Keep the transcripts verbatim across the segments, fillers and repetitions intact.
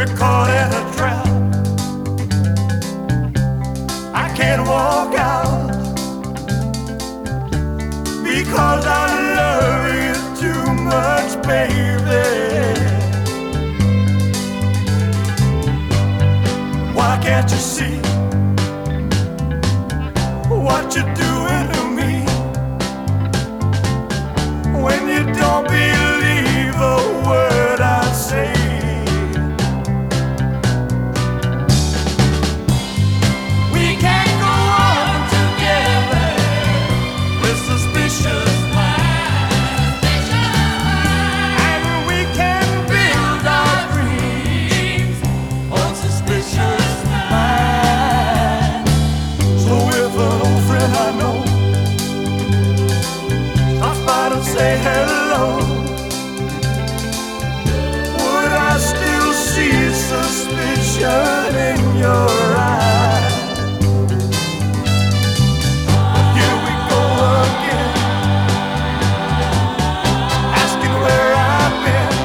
We're caught in a trap. I can't walk out because I love you too much, baby. Why can't you see what you're doing to me? When you don't believe a word I say, we can't go on together with suspicious minds, and we can build our dreams on suspicious minds. So if an old friend I know stops by to say hello, would I still see suspicion in your eyes? But here we go again, asking where I've been.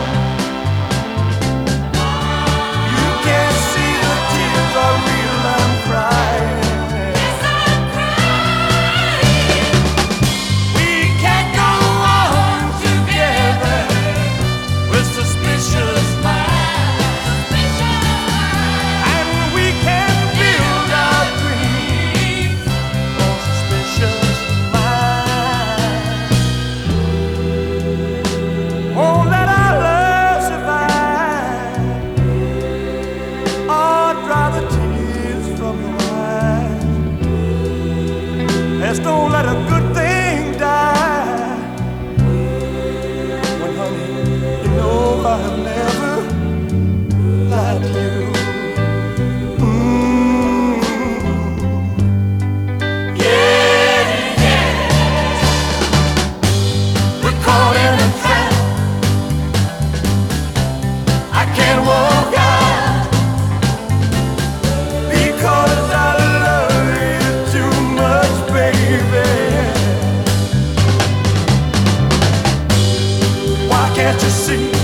You can't see the tears are real, I'm crying. Yes, I'm crying. We can't go on together with suspicious minds, and we can build our dreams on suspicious minds. Won't let our love survive, or dry the tears from your eyes. Let's don't let a good thing die. When, honey, you know I have never lied to you. Mm. Yeah, yeah. We're caught in a trap. I can't walk out because I love you too much, baby. Why can't you see